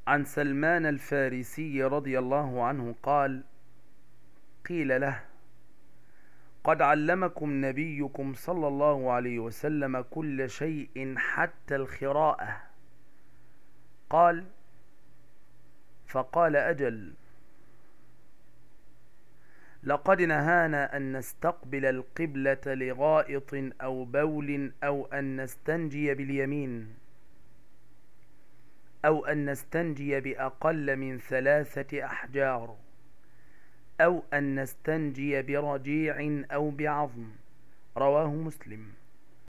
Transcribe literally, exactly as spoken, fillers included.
عن سلمان الفارسي رضي الله عنه قال: قيل له: قد علمكم نبيكم صلى الله عليه وسلم كل شيء حتى الخراءة. قال: فقال: أجل، لقد نهانا أن نستقبل القبلة لغائط أو بول أو أن نستنجي باليمين أو أن نستنجي بأقل من ثلاثة أحجار أو أن نستنجي برجيع أو بعظم. رواه مسلم.